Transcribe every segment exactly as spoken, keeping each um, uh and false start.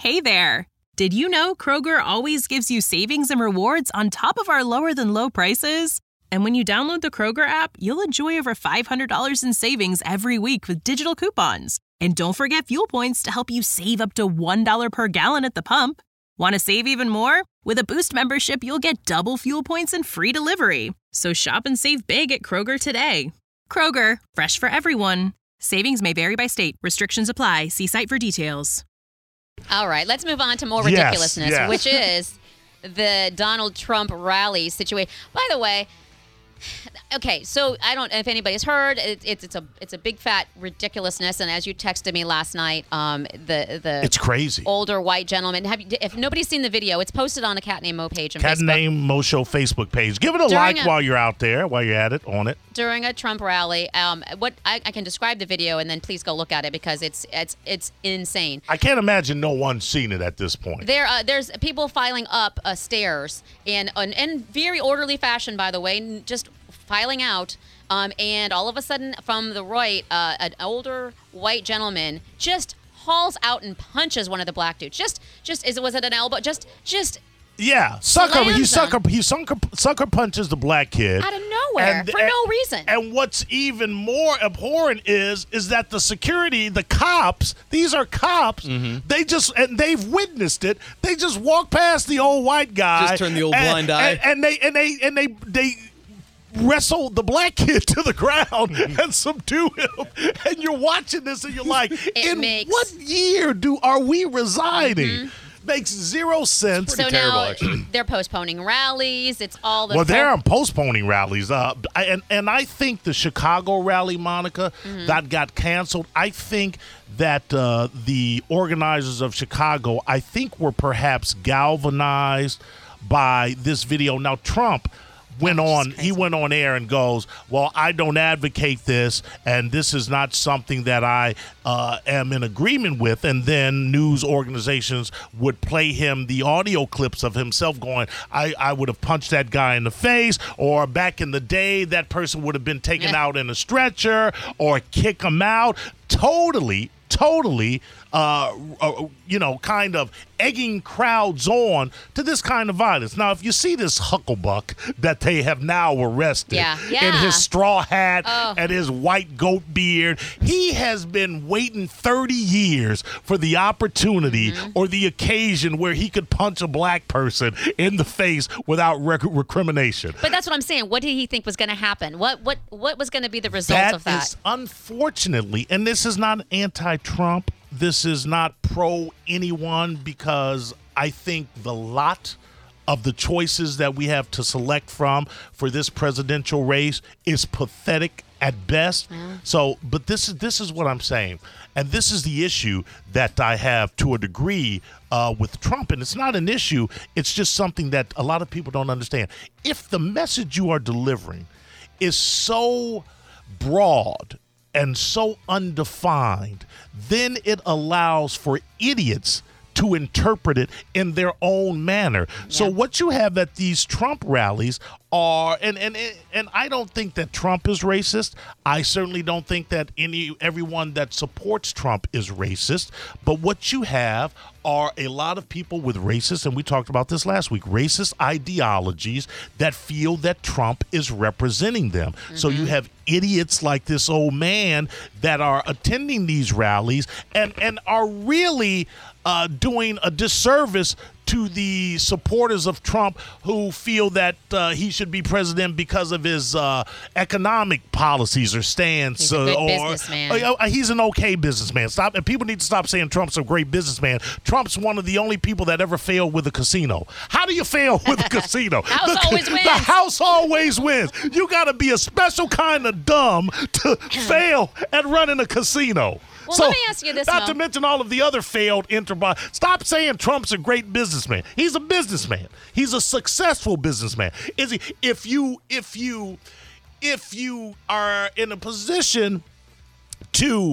Hey there! Did you know Kroger always gives you savings and rewards on top of our lower-than-low prices? And when you download the Kroger app, you'll enjoy over five hundred dollars in savings every week with digital coupons. And don't forget fuel points to help you save up to one dollar per gallon at the pump. Want to save even more? With a Boost membership, you'll get double fuel points and free delivery. So shop and save big at Kroger today. Kroger, fresh for everyone. Savings may vary by state. Restrictions apply. See site for details. All right, let's move on to more Yes, ridiculousness, yes. which is the Donald Trump rally situation. By the way, okay, so I don't know if anybody's heard. It, it's it's a it's a big fat ridiculousness. And as you texted me last night, um, the the It's crazy. older white gentleman. Have you, if nobody's seen the video, it's posted on the Cat Named Mo page on Cat Facebook. Name Mo Show Facebook page. Give it a During like a- while you're out there, while you're at it, on it. During a Trump rally, um, what I, I can describe the video, and then please go look at it because it's it's it's insane. I can't imagine no one's seen it at this point. There, uh, there's people filing up uh, stairs in in in very orderly fashion, by the way, n- just filing out. Um, and all of a sudden, from the right, uh, an older white gentleman just hauls out and punches one of the black dudes. Just, just is was it an elbow? Just, just Yeah, sucker. Slams He him. sucker. He sucker, sucker punches the black kid out of nowhere for no reason. And what's even more abhorrent is is that the security, the cops, these are cops. They just and they've witnessed it. They just walk past the old white guy, Just turn the old and- blind eye. and, and they and they and they they. wrestle the black kid to the ground and subdue him, and you're watching this and you're like, in makes- what year do are we residing? Makes zero sense. so terrible, now actually. they're postponing rallies. It's all the Well, they're folk- on postponing rallies. Uh, I- and, and I think the Chicago rally, Monica, that got canceled. I think that uh, the organizers of Chicago, I think, were perhaps galvanized by this video. Now, Trump went Which is on, he crazy. went on air and goes, well, I don't advocate this, and this is not something that I uh, am in agreement with. And then news organizations would play him the audio clips of himself going, I, I would have punched that guy in the face, or back in the day, that person would have been taken Yeah. out in a stretcher, or kick him out. Totally, totally, uh, uh, you know, kind of egging crowds on to this kind of violence. Now, if you see this hucklebuck that they have now arrested Yeah, in yeah. his straw hat Oh. and his white goat beard, he has been waiting thirty years for the opportunity Mm-hmm. or the occasion where he could punch a black person in the face without rec- recrimination. But that's what I'm saying. What did he think was going to happen? What what what was going to be the result That of that? is unfortunately, and this is not anti-Trump. This is not pro anyone, because I think the lot of the choices that we have to select from for this presidential race is pathetic at best. So, but this is this is what I'm saying, and this is the issue that I have to a degree uh, with Trump. And it's not an issue; it's just something that a lot of people don't understand. If the message you are delivering is so broad and so undefined, then it allows for idiots to interpret it in their own manner. So what you have at these Trump rallies are, and and and I don't think that Trump is racist. I certainly don't think that any everyone that supports Trump is racist. But what you have are a lot of people with racist, and we talked about this last week, racist ideologies that feel that Trump is representing them. So you have idiots like this old man that are attending these rallies and and are really uh, doing a disservice to the supporters of Trump who feel that uh, he should be president because of his uh, economic policies or stance. He's a good uh, or businessman. uh, he's an okay businessman. Stop. And people need to stop saying Trump's a great businessman. Trump's one of the only people that ever failed with a casino. How do you fail with a casino? House the, always wins. The house always wins. You got to be a special kind of dumb to fail at running a casino. Well, so, let me ask you this, Not Mo. to mention all of the other failed enterprise. Stop saying Trump's a great businessman. He's a businessman. He's a successful businessman. Is he? If you, if you, if you are in a position to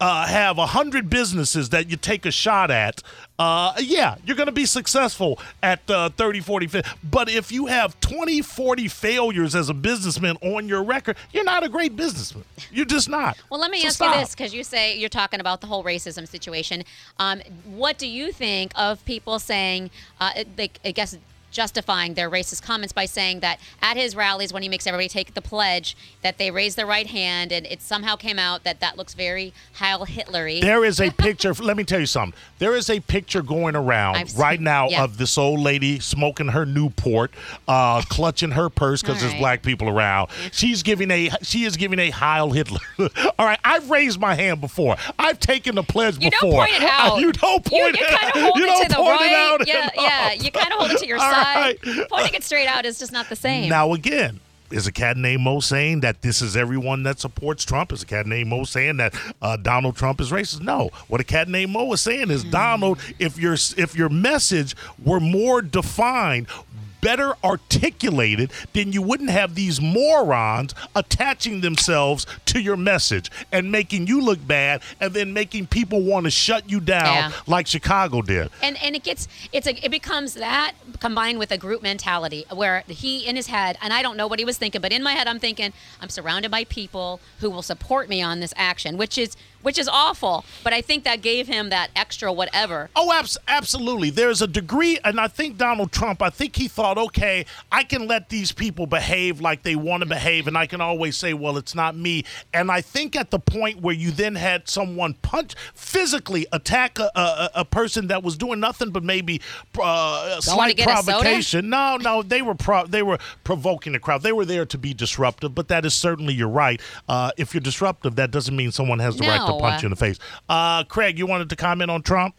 uh, have a hundred businesses that you take a shot at, uh, yeah, you're going to be successful at uh, thirty, forty, fifty. But if you have twenty, forty failures as a businessman on your record, you're not a great businessman. You're just not. Well, let me so ask stop. you this, because you say you're talking about the whole racism situation. Um, what do you think of people saying, uh, they, I guess, justifying their racist comments by saying that at his rallies, when he makes everybody take the pledge, that they raise their right hand, and it somehow came out that that looks very Heil Hitler-y. There is a picture. Let me tell you something. There is a picture going around I've right seen- now yeah. of this old lady smoking her Newport, uh, clutching her purse because All there's right. black people around. She's giving a. She is giving a Heil Hitler. All right, I've raised my hand before. I've taken the pledge You before. don't point it out. You don't You, point you it kind out. of hold You it don't to the point it right. out Yeah, enough. yeah. You kind of hold it to your All side. right. Pointing it straight out is just not the same. Now, again, is a cat named Mo saying that this is everyone that supports Trump? Is a cat named Mo saying that uh, Donald Trump is racist? No. What a cat named Mo is saying is, Donald, if your if your message were more defined, better articulated, then you wouldn't have these morons attaching themselves to your message and making you look bad, and then making people want to shut you down Yeah. like Chicago did. And and it gets it's a it becomes that combined with a group mentality where he in his head, and I don't know what he was thinking, but in my head I'm thinking I'm surrounded by people who will support me on this action, which is which is awful. But I think that gave him that extra whatever. Oh, abs- absolutely. There's a degree, and I think Donald Trump, I think he thought, okay, I can let these people behave like they want to behave, and I can always say, well, it's not me. And I think at the point where you then had someone punch, physically attack a, a, a person that was doing nothing but maybe uh, a slight get a soda? provocation. No, no, they were pro- they were provoking the crowd. They were there to be disruptive, but that is certainly, you're right. Uh, if you're disruptive, that doesn't mean someone has the right to No, punch uh, you in the face. Uh, Craig, you wanted to comment on Trump?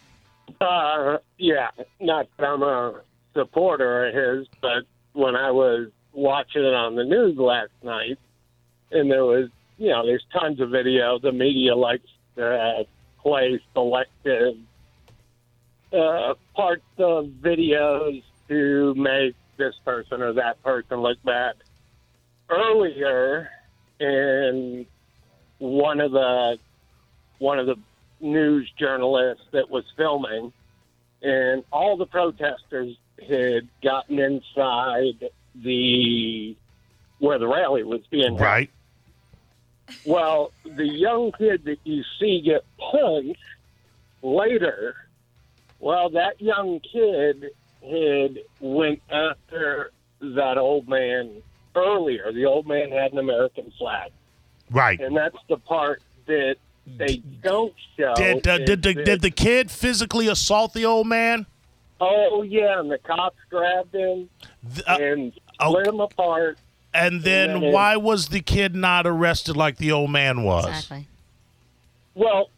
Uh, yeah, not that I'm a supporter of his, but when I was watching it on the news last night, and there was, you know, there's tons of video. The media likes to uh, play selective uh, parts of videos to make this person or that person look bad. Earlier, in one of the one of the news journalists that was filming, and all the protesters had gotten inside the where the rally was being held. Right. Well, the young kid that you see get punched later, well, that young kid had went after that old man earlier. The old man had an American flag. Right. And that's the part that they don't show. Did uh, is did the that- did the kid physically assault the old man? Oh, yeah, and the cops grabbed him Th- uh, and oh. split him apart. and then Yeah. why was the kid not arrested like the old man was? Exactly. Well,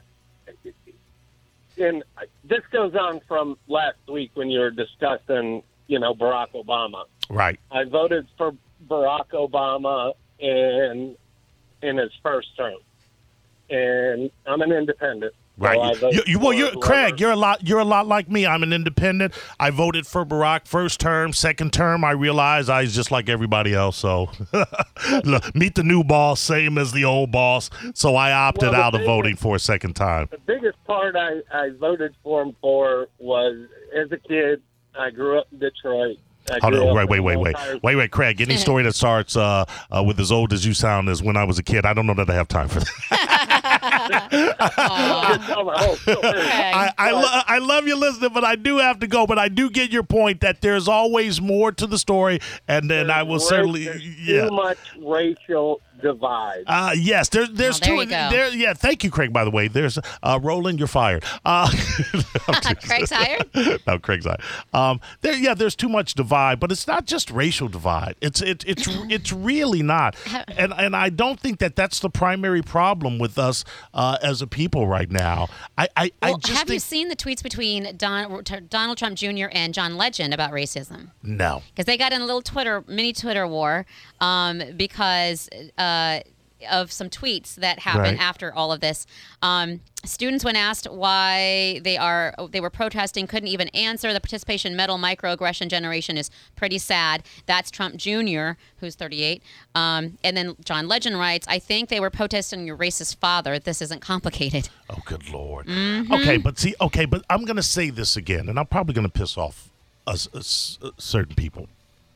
and this goes on from last week when you were discussing, you know, Barack Obama. Right. I voted for Barack Obama in in his first term, and I'm an independent. so I Right. voted You, you, well, for you're whoever- Craig. You're a lot. You're a lot like me. I'm an independent. I voted for Barack first term. Second term, I realized I was just like everybody else. So look, meet the new boss, same as the old boss. So I opted Well, the out of thing voting is- for a second time. The biggest part I, I voted for him for was, as a kid, I grew up in Detroit. I Hold grew on, up wait, wait, in wait, an wait, entire- wait, wait, Craig. Any story that starts uh, uh, with as old as you sound is when I was a kid. I don't know that I have time for that. I could tell my whole story. I I, lo- I love you listening, but I do have to go. But I do get your point that there's always more to the story, and then I will There's certainly, there's yeah. Too much racial divide. Uh, yes, there's there's Oh, there two. you go. There, yeah, thank you, Craig. By the way, there's uh, Roland. You're fired. Uh, Craig's hired? no, Craig's hired. Um, there, yeah, there's too much divide, but it's not just racial divide. It's it, it's it's really not, and and I don't think that that's the primary problem with us uh, as a people right now. I I, Well, I just have think you seen the tweets between Don, Donald Trump Junior and John Legend about racism? no. Because they got in a little Twitter, mini Twitter war, um, because uh, of some tweets that happened Right. after all of this. Um, students, when asked why they are they were protesting, couldn't even answer. The participation medal microaggression generation is pretty sad. That's Trump Junior, who's thirty-eight. Um, and then John Legend writes, I think they were protesting your racist father. This isn't complicated. Oh, good Lord. Mm-hmm. Okay, but see, okay, but I'm going to say this again, and I'm probably going to piss off us, us, uh, certain people.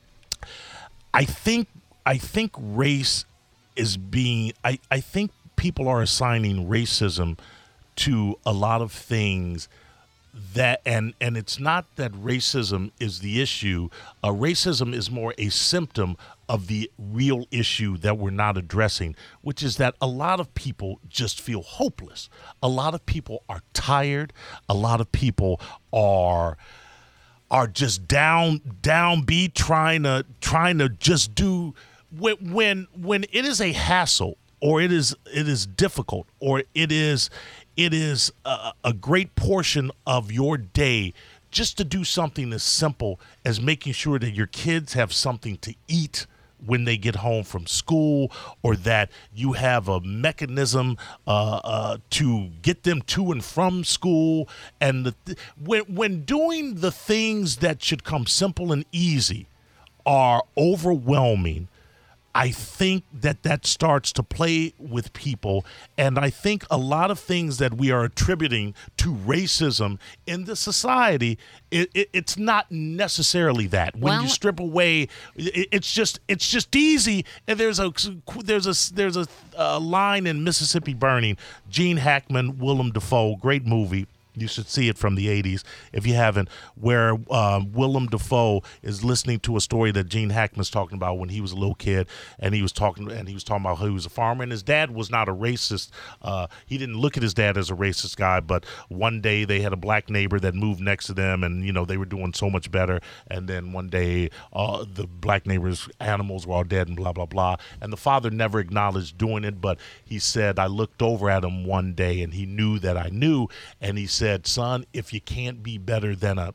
I think I think race is being I, I think people are assigning racism to a lot of things that and and it's not that racism is the issue. Uh, racism is more a symptom of the real issue that we're not addressing, which is that a lot of people just feel hopeless. A lot of people are tired. A lot of people are are just down downbeat, trying to trying to just do when when when it is a hassle, or it is it is difficult, or it is it is a, a great portion of your day just to do something as simple as making sure that your kids have something to eat when they get home from school, or that you have a mechanism uh, uh, to get them to and from school. And the th- when when doing the things that should come simple and easy are overwhelming, I think that that starts to play with people. And I think a lot of things that we are attributing to racism in the society, it, it, it's not necessarily that. When Well- you strip away, it, it's just it's just easy. And there's a there's a there's a, a line in Mississippi Burning. Gene Hackman, Willem Dafoe, great movie. You should see it, from the eighties if you haven't, where um, Willem Dafoe is listening to a story that Gene Hackman's talking about when he was a little kid, and he was talking and he was talking about how he was a farmer, and his dad was not a racist. Uh, he didn't look at his dad as a racist guy, but one day they had a black neighbor that moved next to them, and you know they were doing so much better. And then one day uh, the black neighbor's animals were all dead and blah blah blah. And the father never acknowledged doing it, but he said, I looked over at him one day and he knew that I knew, and he said, son, if you can't be better than a,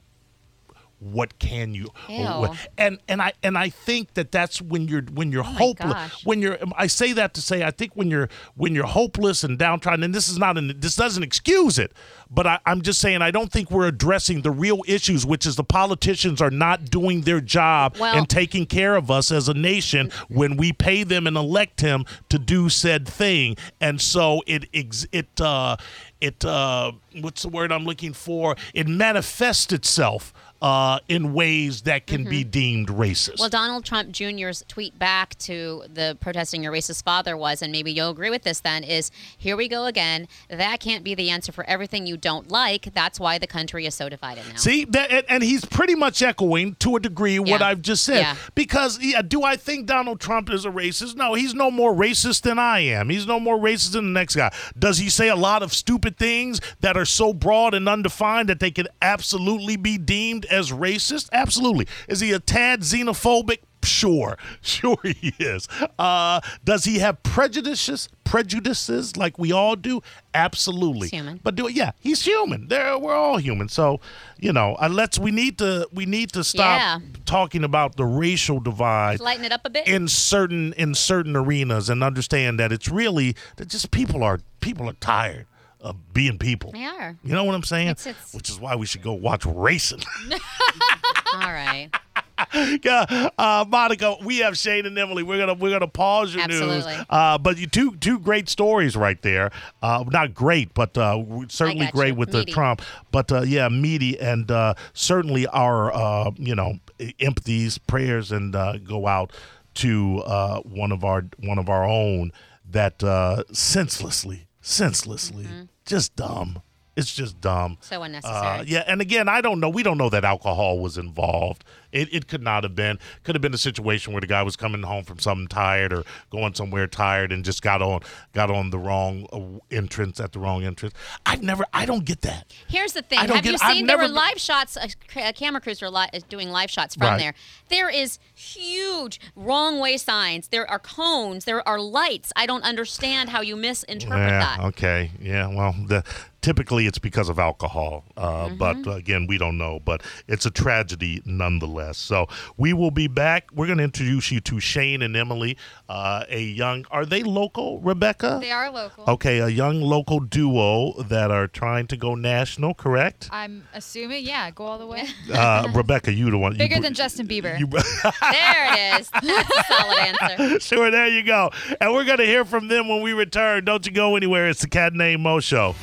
what can you? Ew. And and I and I think that that's when you're when you're Oh my hopeless. gosh. When you're, I say that to say, I think when you're when you're hopeless and downtrodden, and this is not an, this doesn't excuse it, but I, I'm just saying I don't think we're addressing the real issues, which is the politicians are not doing their job Well- and taking care of us as a nation when we pay them and elect him to do said thing. And so it ex- it uh, it uh, what's the word I'm looking for? It manifests itself uh, in ways that can be deemed racist. Well, Donald Trump Junior's tweet back to the protesting your racist father was, and maybe you'll agree with this then, is here we go again. That can't be the answer for everything you don't like. That's why the country is so divided now. See, that, and, and he's pretty much echoing to a degree what Yeah. I've just said. Yeah. Because yeah, do I think Donald Trump is a racist? No, he's no more racist than I am. He's no more racist than the next guy. Does he say a lot of stupid things that are so broad and undefined that they could absolutely be deemed as racist? Absolutely. Is he a tad xenophobic? Sure, sure he is. Uh, does he have prejudices? Prejudices like we all do? Absolutely. He's human. But do yeah, he's human. There, we're all human. So, you know, uh, let's we need to we need to stop Yeah. talking about the racial divide Lighten it up a bit. in certain in certain arenas, and understand that it's really that just people are people are tired of being people. They are. You know what I'm saying? It's- it's- Which is why we should go watch racing. All right. Yeah, uh, Monica, we have Shane and Emily. We're gonna we're gonna pause your news. Absolutely. Uh, but you two two great stories right there. Uh, not great, but uh, certainly got great you. with Meaty. the Trump. But uh, yeah, meaty, and uh, certainly our uh, you know empathies, prayers, and uh, go out to uh, one of our one of our own that uh, senselessly, senselessly, Mm-hmm. just dumb. It's just dumb. So unnecessary. Uh, yeah, and again, I don't know. We don't know that alcohol was involved. It, it could not have been. Could have been a situation where the guy was coming home from something tired or going somewhere tired and just got on got on the wrong uh, entrance at the wrong entrance. I've never. I don't get that. Here's the thing. I don't Have get- you I've seen there never were been- live shots? A, a camera crews are li- is doing live shots from Right. there. There is huge wrong way signs. There are cones. There are lights. I don't understand how you misinterpret Yeah. that. Okay. Yeah. Well, the typically it's because of alcohol. Uh, Mm-hmm. But again, we don't know. But it's a tragedy nonetheless. So we will be back. We're going to introduce you to Shane and Emily, uh, a young, are they local, Rebecca? They are local. Okay, a young local duo that are trying to go national, correct? I'm assuming, yeah, go all the way. Uh, Rebecca, you the one. Bigger you, than Justin Bieber. You, There it is. That's a solid answer. Sure, there you go. And we're going to hear from them when we return. Don't you go anywhere. It's the Cat Named Mo Show.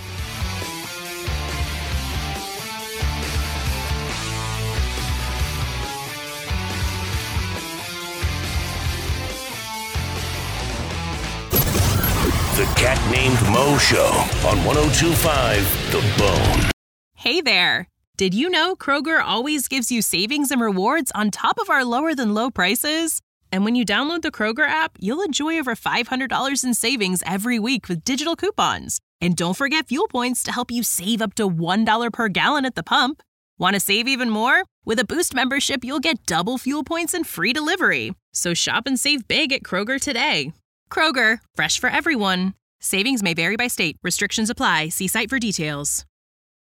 The Cat Named Mo Show on one oh two point five The Bone. Hey there. Did you know Kroger always gives you savings and rewards on top of our lower than low prices? And when you download the Kroger app, you'll enjoy over five hundred dollars in savings every week with digital coupons. And don't forget fuel points to help you save up to one dollar per gallon at the pump. Want to save even more? With a Boost membership, you'll get double fuel points and free delivery. So shop and save big at Kroger today. Kroger, fresh for everyone. Savings may vary by state. Restrictions apply. See site for details.